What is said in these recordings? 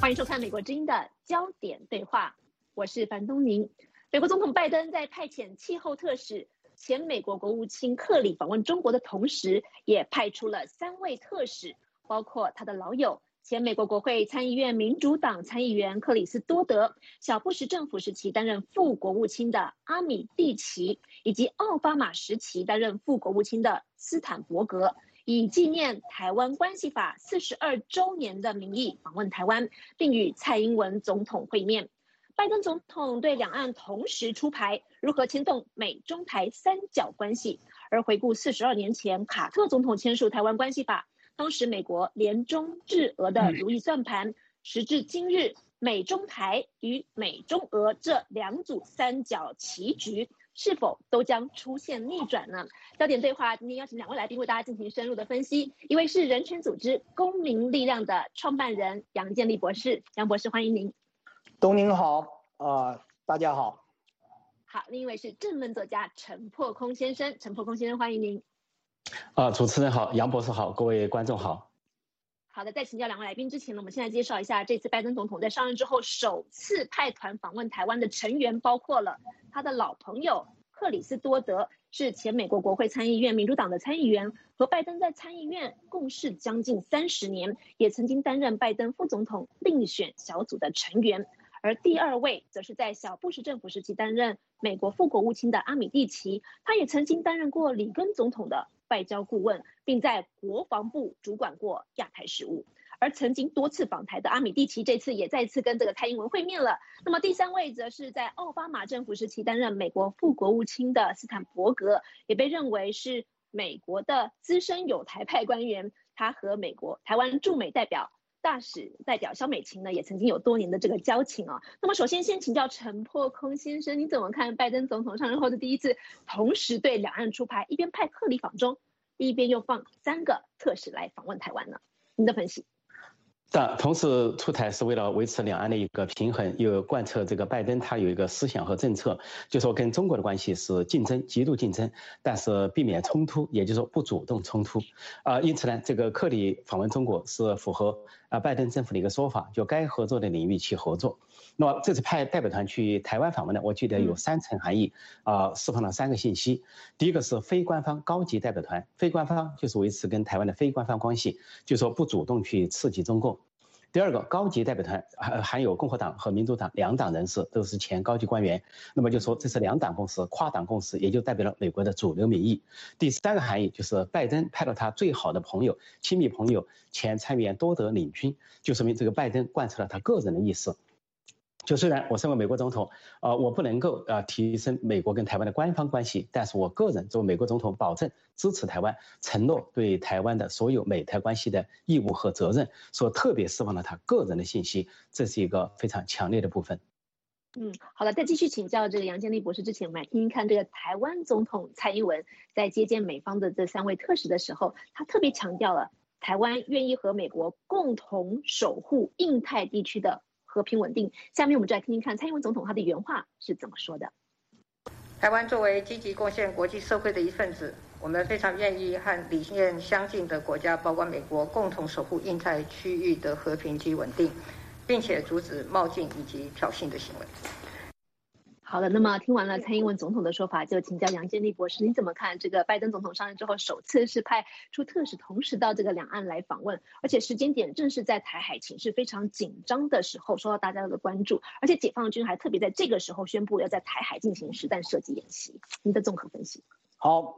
欢迎收看《美国之音》的焦点对话，我是樊东宁。美国总统拜登在派遣气候特使前美国国务卿克里访问中国的同时，也派出了3位特使，包括他的老友前美国国会参议院民主党参议员克里斯多德、小布什政府时期担任副国务卿的阿米蒂奇，以及奥巴马时期担任副国务卿的斯坦伯格。以纪念台湾关系法42周年的名义访问台湾，并与蔡英文总统会面。拜登总统对两岸同时出牌，如何牵动美中台三角关系？而回顾42年前卡特总统签署台湾关系法，当时美国联中制俄的如意算盘，时至今日，美中台与美中俄这2组三角棋局是否都将出现逆转呢？焦点对话今天邀请2位来宾为大家进行深入的分析。一位是人权组织公民力量的创办人杨建立博士，杨博士欢迎您。 东宁好，大家好。 好，另一位是政论作家陈破空先生，陈破空先生欢迎您。 主持人好，杨博士好，各位观众好。 好的，在请教2位来宾之前呢，我们现在介绍一下这次拜登总统在上任之后首次派团访问台湾的成员，包括了他的老朋友克里斯多德，是前美国国会参议院民主党的参议员，和拜登在参议院共事将近30年，也曾经担任拜登副总统遴选小组的成员。而第2位则是在小布什政府时期担任美国副国务卿的阿米蒂奇，他也曾经担任过里根总统的外交顾问，并在国防部主管过亚太事务。而曾经多次访台的阿米蒂奇，这次也再次跟这个蔡英文会面了。那么第3位则是在奥巴马政府时期担任美国副国务卿的斯坦伯格，也被认为是美国的资深友台派官员。他和美国台湾驻美大使代表萧美琴呢，也曾经有多年的这个交情啊。那么首先先请教陈破空先生，你怎么看拜登总统上任后的第一次同时对两岸出牌，一边派克里访中，一边又放3个特使来访问台湾呢？您的分析？ 但同时出台是为了维持两岸的一个平衡，又贯彻这个拜登他有一个思想和政策，就说跟中国的关系是竞争，极度竞争，但是避免冲突，也就是说不主动冲突。因此呢，这个克里访问中国是符合拜登政府的一个说法，就该合作的领域去合作。那么这次派代表团去台湾访问呢，我觉得有3层含义，释放了3个信息。第一个是非官方高级代表团，非官方就是维持跟台湾的非官方关系，就说不主动去刺激中共。第2个高级代表团含有共和党和民主党2党人士，都是前高级官员，那么就说这是2党共识，跨党共识，也就代表了美国的主流民意。第3个含义就是拜登派了他最好的朋友、亲密朋友前参议员多德领军，就说明这个拜登贯彻了他个人的意思。就虽然我身为美国总统，我不能够提升美国跟台湾的官方关系，但是我个人作为美国总统保证支持台湾，承诺对台湾的所有美台关系的义务和责任，所特别释放了他个人的信息，这是一个非常强烈的部分。 好的，在继续请教这个杨建立博士之前，我们来听听看这个台湾总统蔡英文在接见美方的这3位特使的时候，他特别强调了台湾愿意和美国共同守护印太地区的和平稳定。下面我们就来听听看蔡英文总统他的原话是怎么说的。 台湾作为积极贡献国际社会的一份子，我们非常愿意和理念相近的国家，包括美国，共同守护印太区域的和平及稳定，并且阻止冒进以及挑衅的行为。 好的，那么听完了蔡英文总统的说法，就请教杨建立博士，你怎么看这个拜登总统上任之后首次是派出特使同时到这个两岸来访问，而且时间点正是在台海情势非常紧张的时候，受到大家的关注，而且解放军还特别在这个时候宣布要在台海进行实弹射击演习，您的综合分析？ 好，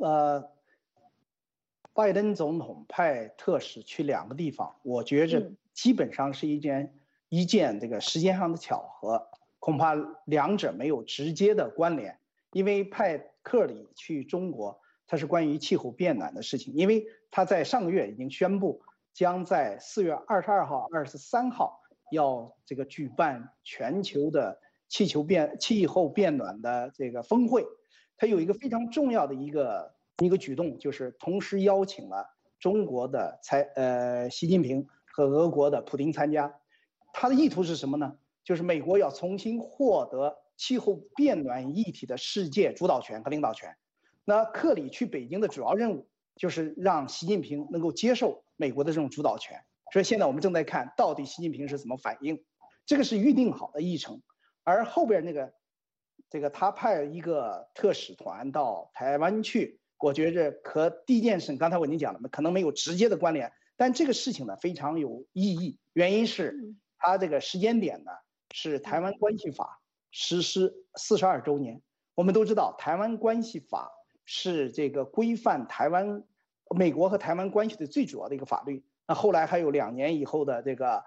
拜登总统派特使去2个地方，我觉着基本上是一件这个时间上的巧合。恐怕2者没有直接的关联，因为派克里去中国，它是关于气候变暖的事情，因为他在上个月已经宣布，将在4月22号、23号要这个举办全球的气候变暖的这个峰会，它有一个非常重要的一个举动，就是同时邀请了中国的习近平和俄国的普京参加，他的意图是什么呢？就是美国要重新获得气候变暖议题的世界主导权和领导权。那克里去北京的主要任务就是让习近平能够接受美国的这种主导权。所以现在我们正在看到底习近平是怎么反应。 这个是预定好的议程。而后边这个他派一个特使团到台湾去，我觉着和第一件事刚才我已经讲了，可能没有直接的关联，但这个事情呢非常有意义，原因是它这个时间点呢是台湾关系法实施42周年。我们都知道台湾关系法是这个规范美国和台湾关系的最主要的一个法律，那后来还有2年以后的这个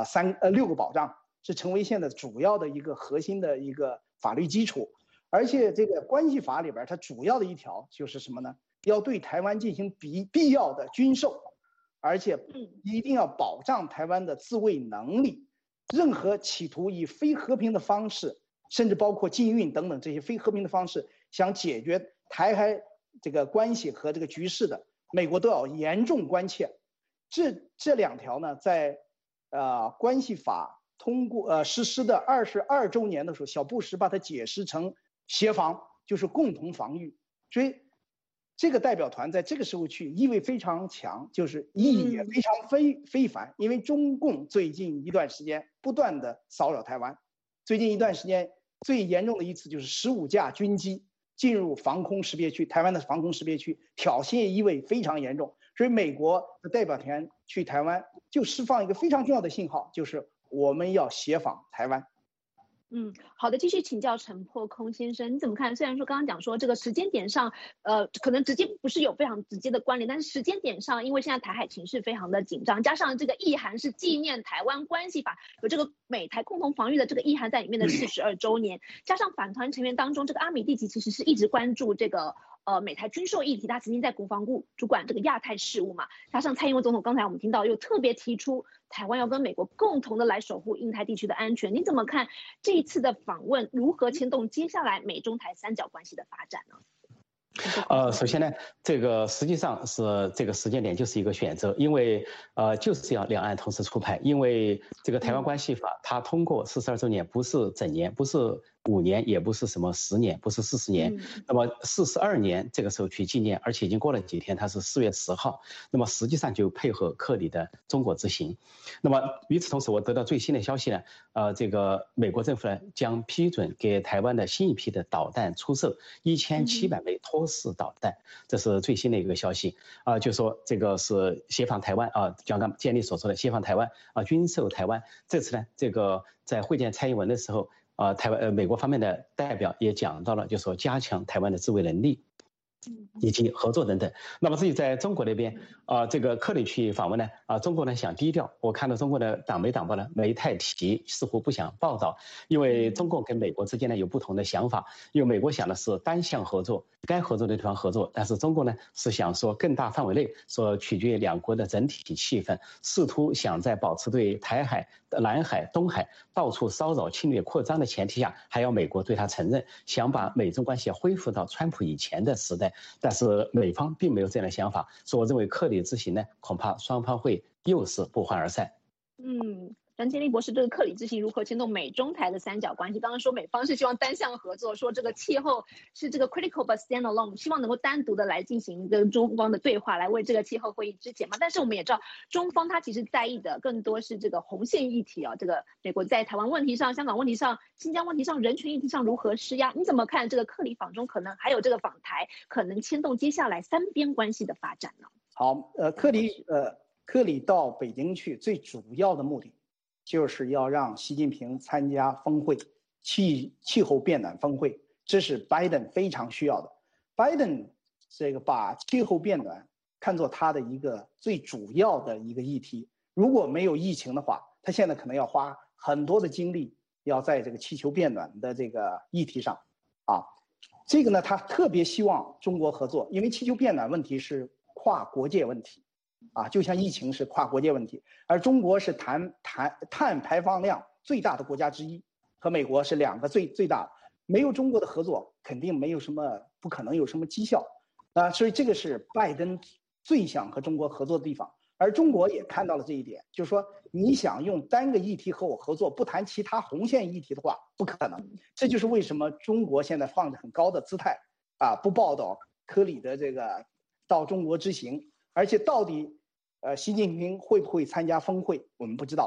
6个保障，是成为现在主要的一个核心的一个法律基础。而且这个关系法里边它主要的一条就是什么呢？要对台湾进行必要的军售，而且一定要保障台湾的自卫能力，任何企图以非和平的方式，甚至包括禁运等等这些非和平的方式想解决台海这个关系和这个局势的，美国都要严重关切。这2条呢，在关系法实施的22周年的时候，小布什把它解释成协防，就是共同防御。所以这个代表团在这个时候去，意味非常强，就是意义也非常非凡。因为中共最近一段时间不断的骚扰台湾，最近一段时间最严重的一次就是15架军机进入防空识别区，台湾的防空识别区，挑衅意味非常严重。所以美国的代表团去台湾就释放一个非常重要的信号，就是我们要协防台湾。 好的，继续请教陈破空先生，你怎么看？虽然说刚刚讲说这个时间点上，可能直接不是有非常直接的关联，但是时间点上，因为现在台海情势非常的紧张，加上这个意涵是纪念台湾关系法有这个美台共同防御的这个意涵在里面的42周年，加上反团成员当中，这个阿米蒂奇其实是一直关注这个美台军售议题，他曾经在国防部主管这个亚太事务嘛，加上蔡英文总统刚才我们听到又特别提出台湾要跟美国共同的来守护印太地区的安全，你怎么看这一次的访问如何牵动接下来美中台三角关系的发展呢？ 首先呢，这个实际上是这个时间点就是一个选择，因为就是要两岸同时出牌，因为这个台湾关系法它通过42周年不是整年，不是5年，也不是什么10年，不是40年，那么42年这个时候去纪念，而且已经过了几天，它是4月10号，那么实际上就配合克里的中国之行。那么与此同时，我得到最新的消息呢，这个美国政府呢将批准给台湾的新一批的导弹出售1700枚托式导弹，这是最新的一个消息就说这个是协防台湾就像刚建立所说的协防台湾军售台湾。这次呢，这个在会见蔡英文的时候美国方面的代表也讲到了，就说加强台湾的自卫能力以及合作等等。那么至于在中国那边这个克里去访问呢中国呢想低调，我看到中国的党媒党报呢没太提，似乎不想报道，因为中共跟美国之间呢有不同的想法，因为美国想的是单向合作，该合作的地方合作，但是中国呢是想说更大范围内，说取决于两国的整体气氛，试图想在保持对台海、南海、东海到处骚扰、侵略、扩张的前提下，还要美国对他承认，想把美中关系恢复到川普以前的时代。但是美方并没有这样的想法，所以我认为克里之行呢，恐怕双方会又是不欢而散。 张建立博士，这个克里之行如何牵动美中台的三角关系？刚刚说美方是希望单向合作，说这个气候是这个 critical but stand alone， 希望能够单独的来进行跟中方的对话，来为这个气候会议肢解嘛。但是我们也知道，中方他其实在意的更多是这个红线议题这个美国在台湾问题上、香港问题上、新疆问题上、人权议题上如何施压？你怎么看这个克里访中可能还有这个访台，可能牵动接下来三边关系的发展呢？ 好，克里到北京去最主要的目的，就是要让习近平参加峰会，气候变暖峰会，这是拜登非常需要的。拜登这个把气候变暖看作他的一个最主要的一个议题，如果没有疫情的话，他现在可能要花很多的精力要在这个气球变暖的这个议题上这个呢，他特别希望中国合作，因为气球变暖问题是跨国界问题就像疫情是跨国界问题，而中国是碳排放量最大的国家之一，和美国是2个最大的，没有中国的合作，肯定不可能有什么绩效所以这个是拜登最想和中国合作的地方，而中国也看到了这一点，就是说你想用单个议题和我合作，不谈其他红线议题的话，不可能。这就是为什么中国现在放着很高的姿态不报道科里的这个到中国之行，而且到底习近平会不会参加峰会，我们不知道。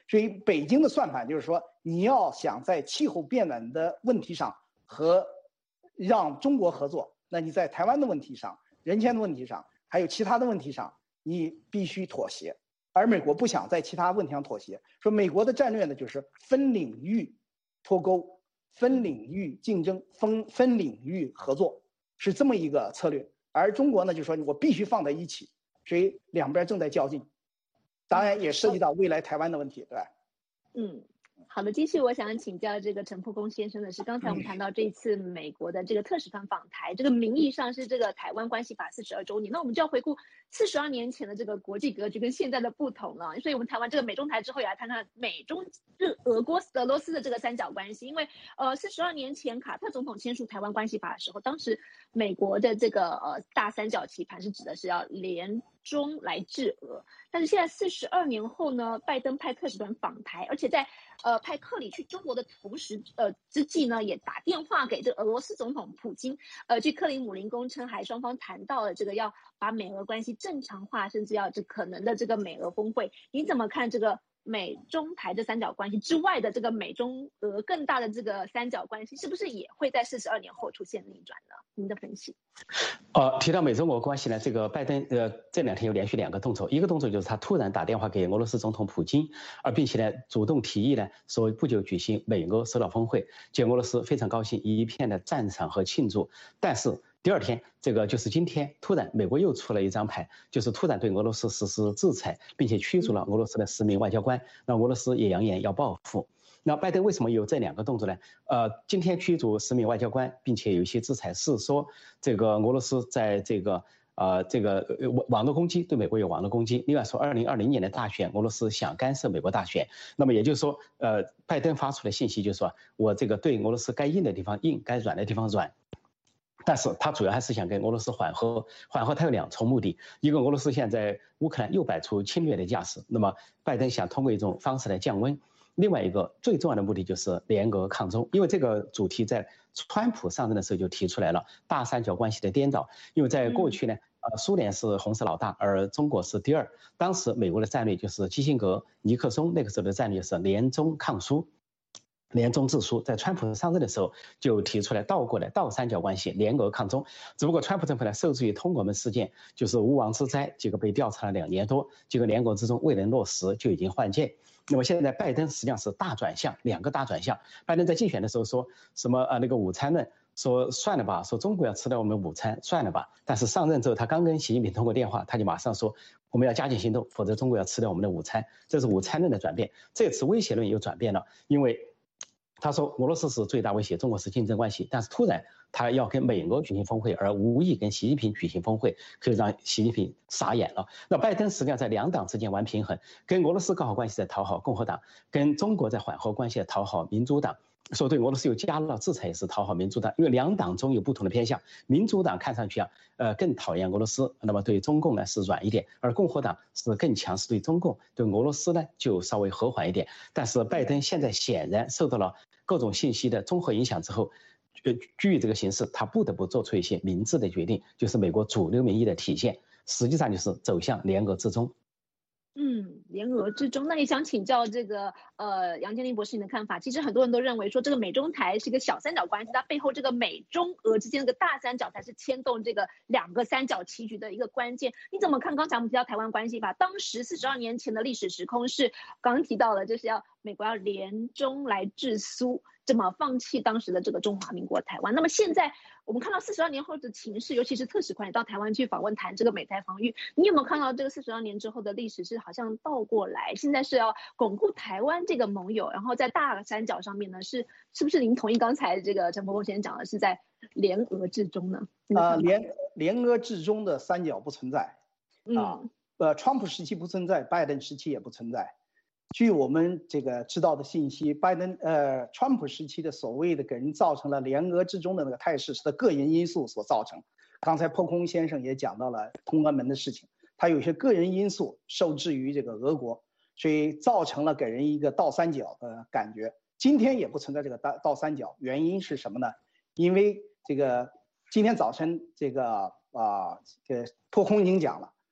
所以北京的算盘就是说，你要想在气候变暖的问题上和让中国合作，那你在台湾的问题上、人权的问题上，还有其他的问题上，你必须妥协。而美国不想在其他问题上妥协，说美国的战略呢就是分领域脱钩、分领域竞争、分领域合作，是这么一个策略。而中国呢就说我必须放在一起，所以两边正在较劲。当然也涉及到未来台湾的问题，对吧？ 好的，继续我想请教这个陈破空先生的是，刚才我们谈到这一次美国的这个特使团访台，这个名义上是这个台湾关系法42周年，那我们就要回顾42年前的这个国际格局跟现在的不同了。所以我们谈完这个美中台之后，也来谈谈美中日俄罗斯的这个三角关系。因为42年前卡特总统签署台湾关系法的时候，当时美国的这个大三角棋盘是指的是要联中来制俄，但是现在42年后呢，拜登派特使团访台，而且在派克里去中国的同时之际呢，也打电话给这个俄罗斯总统普京，据克里姆林宫称，还双方谈到了这个要把美俄关系正常化，甚至要这可能的这个美俄峰会。你怎么看这个美中台这三角关系之外的这个美中俄更大的这个三角关系，是不是也会在42年后出现逆转呢？您的分析？ 提到美中俄关系呢，这个拜登这2天有连续2个动作，一个动作就是他突然打电话给俄罗斯总统普京，并且呢主动提议呢说不久举行美俄首脑峰会，结果俄罗斯非常高兴，一片的赞赏和庆祝。但是第2天，这个就是今天，突然美国又出了一张牌，就是突然对俄罗斯实施制裁，并且驱逐了俄罗斯的10名外交官，那俄罗斯也扬言要报复。那拜登为什么有这2个动作呢？今天驱逐10名外交官，并且有一些制裁，是说这个俄罗斯在这个网络攻击，对美国有网络攻击。另外说，2020年的大选，俄罗斯想干涉美国大选。那么也就是说，拜登发出的信息就是说，我这个对俄罗斯该硬的地方硬，该软的地方软。但是他主要还是想跟俄罗斯缓和，他有2重目的，一个俄罗斯现在乌克兰又摆出侵略的架势，那么拜登想通过一种方式来降温。另外一个最重要的目的就是联俄抗中，因为这个主题在川普上任的时候就提出来了，大三角关系的颠倒。因为在过去呢，苏联是红色老大，而中国是第2。当时美国的战略就是基辛格、尼克松那个时候的战略是联中抗苏。联中制苏，在川普上任的时候就提出来倒过来倒三角关系，联俄抗中。只不过川普政府呢受制于通俄门事件，就是无妄之灾，结果被调查了2年多，结果联俄之中未能落实，就已经换届。那么现在拜登实际上是大转向，2个大转向。拜登在竞选的时候说什么那个午餐论，说算了吧，说中国要吃掉我们午餐，算了吧。但是上任之后，他刚跟习近平通过电话，他就马上说我们要加紧行动，否则中国要吃掉我们的午餐。这是午餐论的转变。这次威胁论又转变了，因为他说俄罗斯是最大威胁，中国是竞争关系，但是突然他要跟美俄举行峰会，而无意跟习近平举行峰会，可以让习近平傻眼了。那拜登实际上在2党之间玩平衡，跟俄罗斯搞好关系在讨好共和党，跟中国在缓和关系在讨好民主党。说对俄罗斯又加了制裁，也是讨好民主党，因为2党中有不同的偏向。民主党看上去更讨厌俄罗斯，那么对中共呢是软一点，而共和党是更强势对中共，对俄罗斯呢就稍微和缓一点。但是拜登现在显然受到了各种信息的综合影响之后，基于这个形势，他不得不做出一些明智的决定，就是美国主流民意的体现，实际上就是走向联俄制中。 联俄制中，那也想请教这个杨建林博士你的看法。其实很多人都认为说这个美中台是一个小三角关系，它背后这个美中俄之间的大三角才是牵动这个2个三角棋局的一个关键。你怎么看？刚才我们提到台湾关系法，当时42年前的历史时空是刚刚提到了，就是要美国要联中来制苏，这么放弃当时的这个中华民国台湾。那么现在我们看到42年后的情势，尤其是特使团也到台湾去访问，谈这个美台防御，你有没有看到这个42年之后的历史是好像倒过来，现在是要巩固台湾这个盟友，然后在大三角上面呢，是不是您同意刚才这个陈伯公先生讲的是在联俄制中呢？ 联俄制中的三角不存在川普时期不存在，拜登时期也不存在。据我们这个知道的信息，川普时期的所谓的给人造成了联俄制中的那个态势，是他个人因素所造成。刚才破空先生也讲到了通俄门的事情，他有些个人因素受制于这个俄国，所以造成了给人一个倒三角的感觉。今天也不存在这个倒三角，原因是什么呢？因为这个今天早晨这个破空已经讲了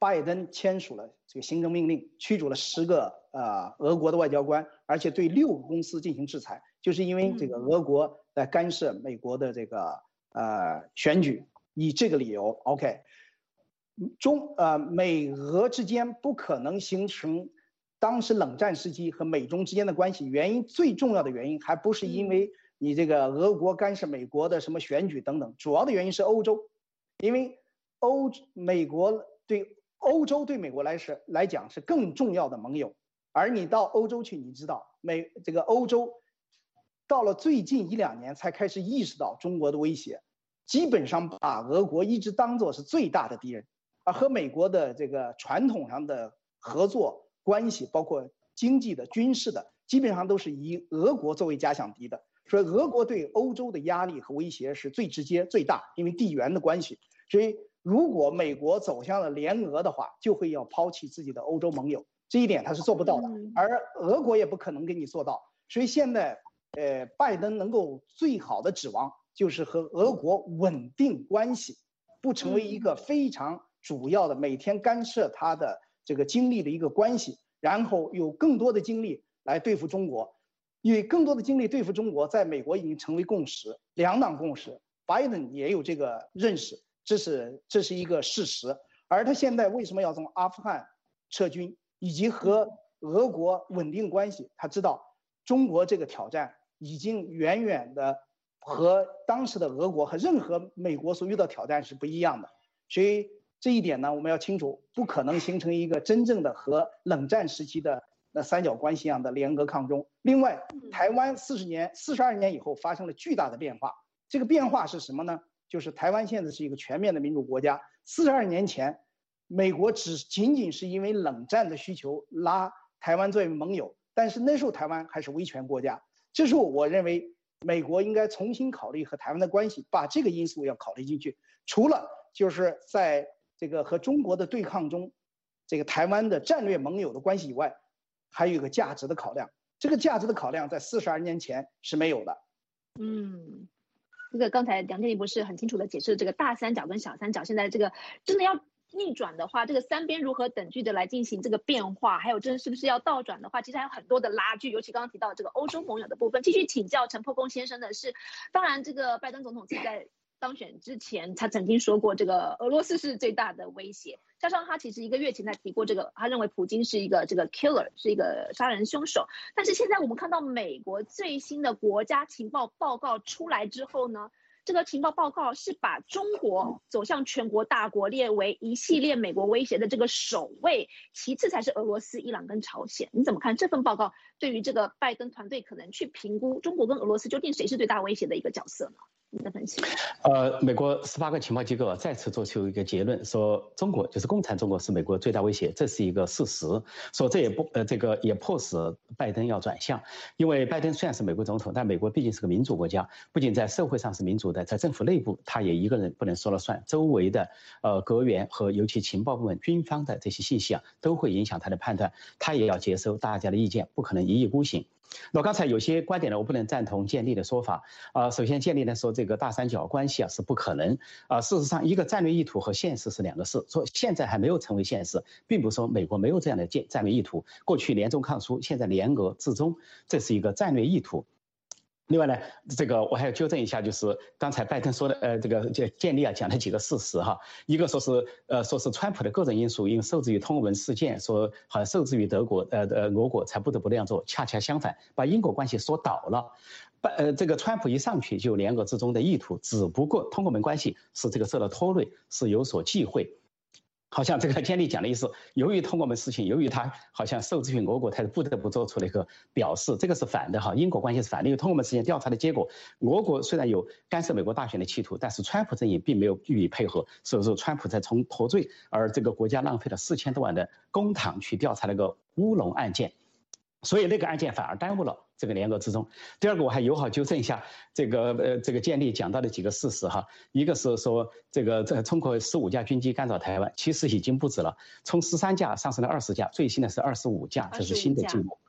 拜登签署了这个行政命令，驱逐了10个俄国的外交官，而且对6个公司进行制裁，就是因为这个俄国在干涉美国的这个选举，以这个理由 ，OK， 美俄之间不可能形成当时冷战时期和美中之间的关系，最重要的原因还不是因为你这个俄国干涉美国的什么选举等等，主要的原因是欧洲，因为美国对欧洲对美国来讲是更重要的盟友，而你到欧洲去，你知道这个欧洲到了最近1、2年才开始意识到中国的威胁，基本上把俄国一直当作是最大的敌人，而和美国的这个传统上的合作关系，包括经济的、军事的，基本上都是以俄国作为假想敌的。所以俄国对欧洲的压力和威胁是最直接、最大，因为地缘的关系。所以如果美国走向了联俄的话，就会要抛弃自己的欧洲盟友，这一点他是做不到的，而俄国也不可能给你做到。所以现在，拜登能够最好的指望就是和俄国稳定关系，不成为一个非常主要的每天干涉他的这个精力的一个关系，然后有更多的精力来对付中国，因为更多的精力对付中国，在美国已经成为共识，2党共识，拜登也有这个认识。这是一个事实，而他现在为什么要从阿富汗撤军，以及和俄国稳定关系？他知道中国这个挑战已经远远的和当时的俄国和任何美国所遇到挑战是不一样的，所以这一点呢，我们要清楚，不可能形成一个真正的和冷战时期的那三角关系一样的联俄抗中。另外，台湾42年以后发生了巨大的变化，这个变化是什么呢？就是台湾现在是一个全面的民主国家。42年前，美国仅仅是因为冷战的需求拉台湾作为盟友，但是那时候台湾还是威权国家。这时候我认为美国应该重新考虑和台湾的关系，把这个因素要考虑进去。除了就是在这个和中国的对抗中，这个台湾的战略盟友的关系以外，还有一个价值的考量。这个价值的考量在42年前是没有的。 这个刚才梁建立博士很清楚的解释这个大三角跟小三角，现在这个真的要逆转的话，这个三边如何等距的来进行这个变化，还有这是不是要倒转的话，其实还有很多的拉锯，尤其刚刚提到这个欧洲盟友的部分。继续请教陈破公先生的是，当然这个拜登总统在当选之前，他曾经说过这个俄罗斯是最大的威胁，加上他其实1个月前才提过这个，他认为普京是一个这个 killer， 是一个杀人凶手。但是现在我们看到美国最新的国家情报报告出来之后呢，这个情报报告是把中国走向全国大国列为一系列美国威胁的这个首位，其次才是俄罗斯、伊朗跟朝鲜。你怎么看这份报告对于这个拜登团队可能去评估中国跟俄罗斯究竟谁是最大威胁的一个角色呢？你的分析？ 美国18个情报机构再次做出一个结论，说中国就是共产中国是美国最大威胁，这是一个事实。说这也迫使拜登要转向，因为拜登虽然是美国总统，但美国毕竟是个民主国家，不仅在社会上是民主的，在政府内部他也一个人不能说了算，周围的阁员和尤其情报部门、军方的这些信息都会影响他的判断，他也要接收大家的意见，不可能一意孤行。那刚才有些观点呢，我不能赞同建立的说法。首先建立呢说这个大三角关系是不可能。事实上，一个战略意图和现实是2个事。说现在还没有成为现实，并不是说美国没有这样的战略意图。过去联中抗苏，现在联俄制中，这是一个战略意图。另外呢，这个我还要纠正一下，就是刚才拜登说的，这个建立讲了几个事实哈。一个说是川普的个人因素，因为受制于通俄门事件，说好像受制于俄国才不得不那样做。恰恰相反，把因果关系说倒了。这个川普一上去就有联俄制中的意图，只不过通俄门关系是这个受到拖累，是有所忌讳。好像这个建立讲的意思，由于通过我们事情，由于他好像受制于俄国，他不得不做出了一个表示，这个是反的哈，因果关系是反的。因为通过我们事情调查的结果，俄国虽然有干涉美国大选的企图，但是川普阵营并没有予以配合，所以说川普在脱罪，而这个国家浪费了4000多万的公帑去调查那个乌龙案件。所以那个案件反而耽误了这个联俄制中。第二个，我还友好纠正一下这个建立讲到的几个事实哈。一个是说这中国15架军机干扰台湾，其实已经不止了，从13架上升到20架，最新的是25架，这是新的记录。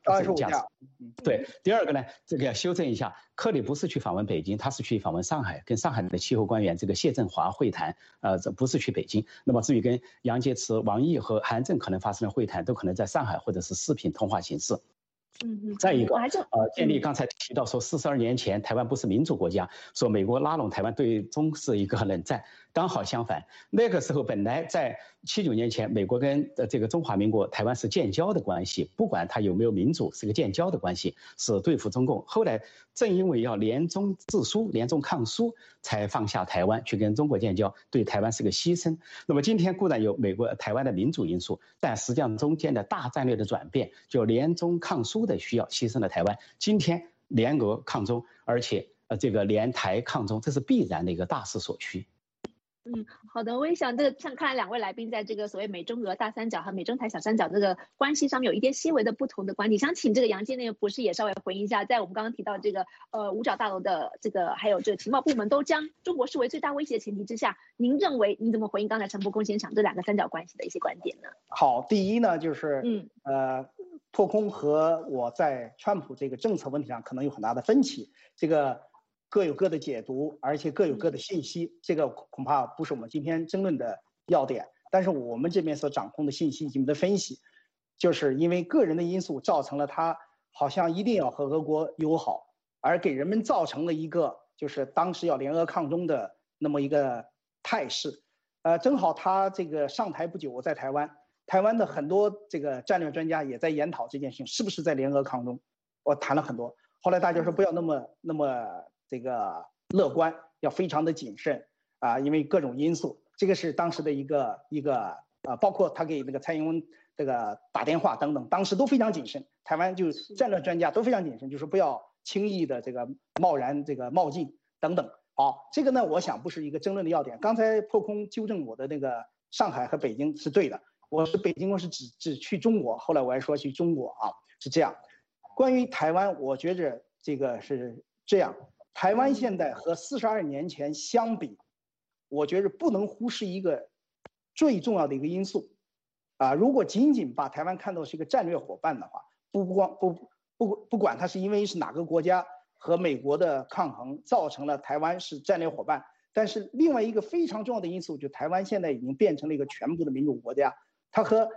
价值。对，第二个呢，这个要修正一下，克里不是去访问北京，他是去访问上海，跟上海的气候官员这个谢振华会谈，这不是去北京。那么至于跟杨洁篪、王毅和韩正可能发生的会谈，都可能在上海或者是视频通话形式。再一个，建立刚才提到说，42年前台湾不是民主国家，说美国拉拢台湾对中是一个冷战，刚好相反。那个时候本来在79年前，美国跟这个中华民国台湾是建交的关系，不管它有没有民主，是个建交的关系，是对付中共。后来正因为要联中制苏、联中抗苏，才放下台湾去跟中国建交，对台湾是个牺牲。那么今天固然有美国台湾的民主因素，但实际上中间的大战略的转变，就联中抗苏的需要牺牲了台湾。今天联俄抗中，而且这个联台抗中，这是必然的一个大势所趋。 好的，我也想这个像看来两位来宾在这个所谓美中俄大三角和美中台小三角这个关系上面有一点细微的不同的观点，想请这个杨建内博士也稍微回应一下，在我们刚刚提到这个五角大楼的这个还有这个情报部门都将中国视为最大威胁的前提之下，您认为你怎么回应刚才陈伯公先生这两个三角关系的一些观点呢？ 好，第一呢就是破空和我在川普这个政策问题上可能有很大的分歧，这个各有各的解读，而且各有各的信息，这个恐怕不是我们今天争论的要点。但是我们这边所掌控的信息以及我们的分析，就是因为个人的因素造成了他好像一定要和俄国友好，而给人们造成了一个就是当时要联俄抗中的那么一个态势。正好他这个上台不久，我在台湾的很多这个战略专家也在研讨这件事情是不是在联俄抗中，我谈了很多。后来大家说不要那么这个乐观，要非常的谨慎因为各种因素，这个是当时的一个包括他给那个蔡英文这个打电话等等，当时都非常谨慎，台湾就战略专家都非常谨慎，就是不要轻易的这个贸然这个冒进等等。好，这个呢，我想不是一个争论的要点。刚才破空纠正我的那个上海和北京是对的，我是北京，我是只去中国，后来我还说去中国是这样。关于台湾，我觉着这个是这样。台湾现在和42年前相比，我觉得不能忽视一个最重要的一个因素如果仅仅把台湾看作是一个战略伙伴的话，不管它是因为是哪个国家和美国的抗衡造成了台湾是战略伙伴，但是另外一个非常重要的因素，就台湾现在已经变成了一个全部的民主国家，它和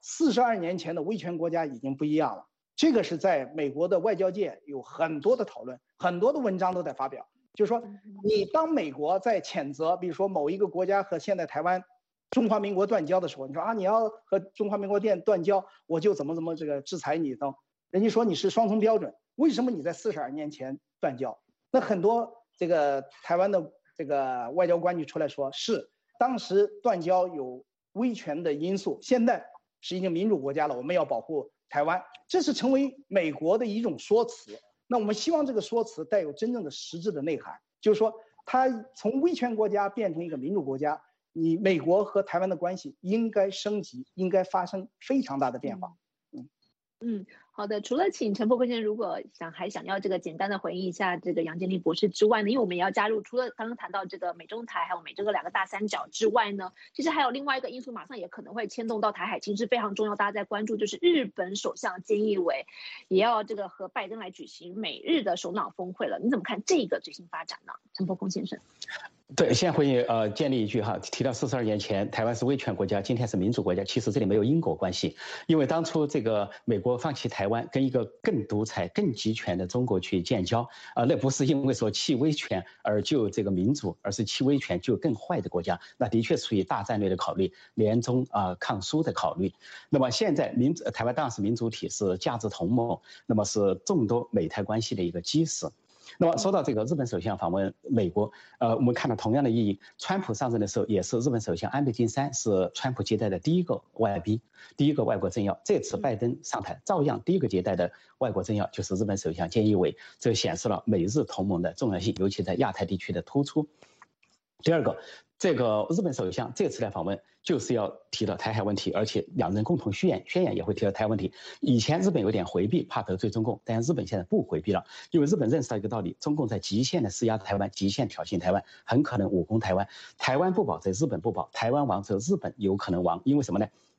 42年前的威权国家已经不一样了。这个是在美国的外交界有很多的讨论，很多的文章都在发表，就是说你当美国在谴责比如说某一个国家和现在台湾中华民国断交的时候，你说你要和中华民国断交，我就怎么这个制裁你等，人家说你是双重标准，为什么你在42年前断交？那很多这个台湾的这个外交官就出来说，是当时断交有威权的因素，现在是一个民主国家了，我们要保护台湾，这是成为美国的一种说辞。那我们希望这个说辞带有真正的实质的内涵，就是说它从威权国家变成一个民主国家，你美国和台湾的关系应该升级，应该发生非常大的变化。 好的，除了请陈伯坤先生如果还想要这个简单的回应一下这个杨建立博士之外呢，因为我们也要加入除了刚刚谈到这个美中台还有美这个两个大三角之外呢，其实还有另外一个因素马上也可能会牵动到台海情势非常重要，大家在关注就是日本首相菅义伟也要这个和拜登来举行美日的首脑峰会了，你怎么看这个最新发展呢？陈伯坤先生。 对，先回应建立一句提到42年前台湾是威权国家，今天是民主国家，其实这里没有因果关系，因为当初这个美国放弃台湾，跟一个更独裁、更集权的中国去建交那不是因为说弃威权而就这个民主，而是弃威权就更坏的国家，那的确出于大战略的考虑，联中抗苏的考虑。那么现在台湾当然是民主体，是价值同盟，那么是众多美台关系的一个基石。那么说到这个日本首相访问美国，我们看到同样的意义。川普上任的时候，也是日本首相安倍晋三是川普接待的第一个外宾，第一个外国政要。这次拜登上台，照样第一个接待的外国政要就是日本首相菅义伟，这显示了美日同盟的重要性，尤其在亚太地区的突出。第二个，这个日本首相这次来访问，就是要提到台海问题，而且两人共同宣言也会提到台海问题。以前日本有点回避，怕得罪中共，但日本现在不回避了，因为日本认识到一个道理：中共在极限的施压台湾，极限挑衅台湾，很可能武攻台湾。台湾不保则日本不保，台湾亡则日本有可能亡。因为什么呢？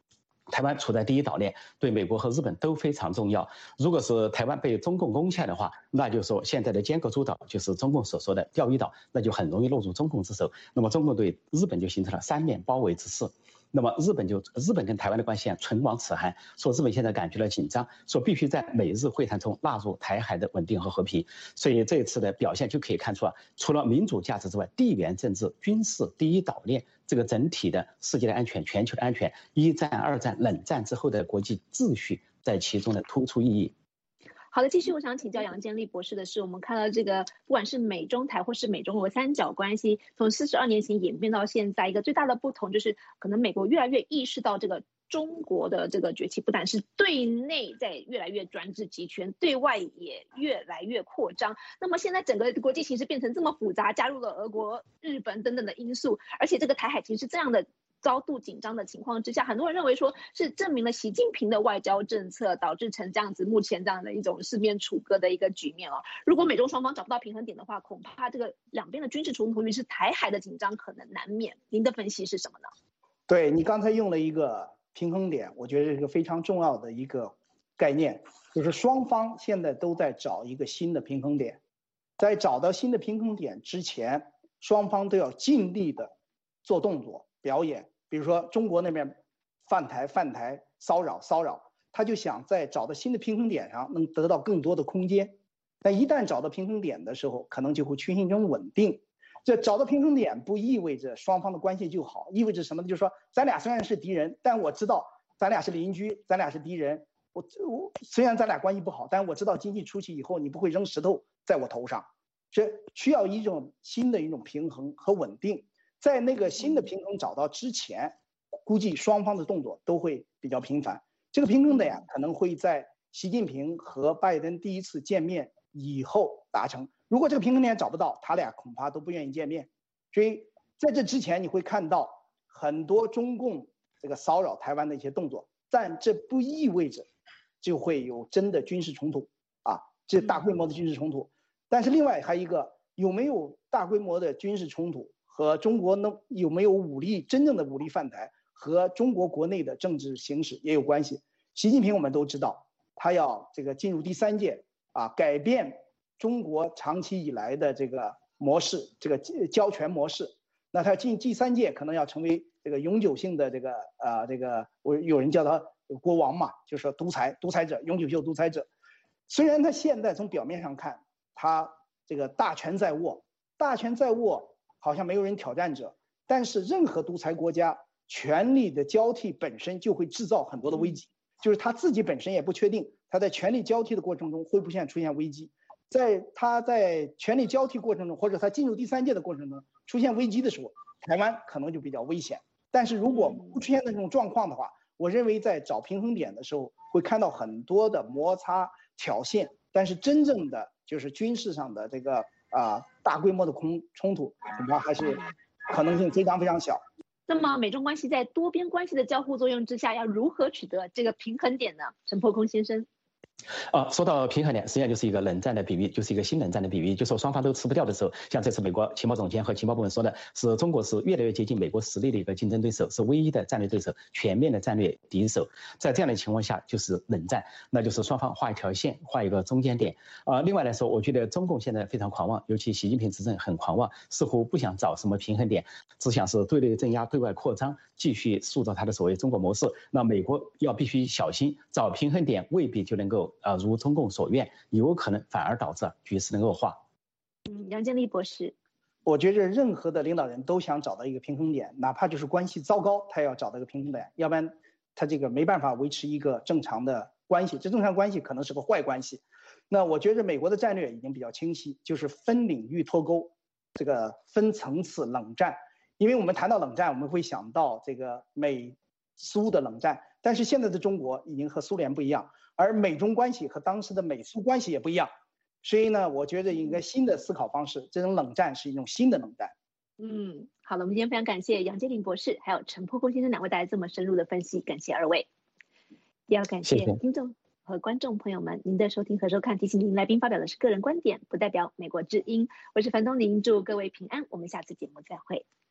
台湾处在第一岛链，对美国和日本都非常重要。如果是台湾被中共攻下的话，那就是说现在的尖阁诸岛就是中共所说的钓鱼岛，那就很容易落入中共之手。那么中共对日本就形成了三面包围之势。那么日本跟台湾的关系唇亡齿寒，说日本现在感觉到紧张，说必须在美日会谈中纳入台海的稳定和和平。所以这一次的表现就可以看出除了民主价值之外，地缘政治、军事第一岛链这个整体的世界的安全、全球的安全、一战、二战、冷战之后的国际秩序在其中的突出意义。 好的，继续我想请教杨建立博士的是，我们看到这个不管是美中台或是美中俄三角关系，从42年前演变到现在，一个最大的不同就是可能美国越来越意识到这个中国的这个崛起，不但是对内在越来越专制集权，对外也越来越扩张。那么现在整个国际形势变成这么复杂，加入了俄国、日本等等的因素，而且这个台海其实是这样的高度紧张的情况之下，很多人认为说是证明了习近平的外交政策导致成这样子目前这样的一种四面楚歌的一个局面哦。如果美中双方找不到平衡点的话，恐怕这个两边的军事冲突于是台海的紧张可能难免。您的分析是什么呢？ 对，你刚才用了一个平衡点，我觉得是一个非常重要的一个概念，就是双方现在都在找一个新的平衡点，在找到新的平衡点之前，双方都要尽力的做动作表演。比如说中国那边犯台骚扰，他就想在找到新的平衡点上能得到更多的空间，但一旦找到平衡点的时候，可能就会趋向一种稳定。这找到平衡点不意味着双方的关系就好，意味着什么呢？就是说咱俩虽然是敌人，但我知道咱俩是邻居，咱俩是敌人，我虽然咱俩关系不好，但我知道经济出去以后你不会扔石头在我头上。这需要一种新的一种平衡和稳定。在那个新的平衡找到之前，估计双方的动作都会比较频繁。这个平衡点可能会在习近平和拜登第一次见面以后达成。如果这个平衡点找不到，他俩恐怕都不愿意见面。所以在这之前，你会看到很多中共这个骚扰台湾的一些动作，但这不意味着就会有真的军事冲突啊，这大规模的军事冲突。但是另外还有一个，有没有大规模的军事冲突和中国有没有真正的武力犯台，和中国国内的政治形势也有关系。习近平我们都知道，他要这个进入第三届啊，改变中国长期以来的这个模式，这个交权模式。那他进第三届可能要成为这个永久性的这个有人叫他国王嘛，就是说独裁者，永久性独裁者。虽然他现在从表面上看，他这个大权在握，好像没有人挑战者，但是任何独裁国家权力的交替本身就会制造很多的危机，就是他自己本身也不确定他在权力交替的过程中会不会出现危机。他在权力交替过程中，或者他进入第三届的过程中出现危机的时候，台湾可能就比较危险。但是如果不出现那种状况的话，我认为在找平衡点的时候会看到很多的摩擦挑衅，但是真正的就是军事上的这个大规模的冲突，恐怕还是可能性非常非常小。 那么美中关系在多边关系的交互作用之下，要如何取得这个平衡点呢？陈破空先生。 说到平衡点，实际上就是一个冷战的比喻，就是一个新冷战的比喻，就是说双方都吃不掉的时候，像这次美国情报总监和情报部门说的是，中国是越来越接近美国实力的一个竞争对手，是唯一的战略对手，全面的战略敌手。在这样的情况下，就是冷战，那就是双方画一条线，画一个中间点。另外来说，我觉得中共现在非常狂妄，尤其习近平执政很狂妄，似乎不想找什么平衡点，只想是对内镇压、对外扩张，继续塑造他的所谓中国模式。那美国要必须小心，找平衡点未必就能够如中共所愿，有可能反而导致局势的恶化。 杨建立博士， 我觉着任何的领导人都想找到一个平衡点，哪怕就是关系糟糕，他也要找到一个平衡点，要不然他这个没办法维持一个正常的关系，这正常关系可能是个坏关系。那我觉着美国的战略已经比较清晰，就是分领域脱钩，这个分层次冷战。因为我们谈到冷战，我们会想到这个美苏的冷战，但是现在的中国已经和苏联不一样，而美中关系和当时的美苏关系也不一样，所以呢，我觉得应该新的思考方式，这种冷战是一种新的冷战。 好了，我们今天非常感谢杨建立博士还有陈破空先生两位带来这么深入的分析，感谢二位，也要感谢听众和观众朋友们您的收听和收看。提醒您，来宾发表的是个人观点，不代表美国之音。我是樊东宁，祝各位平安，我们下次节目再会。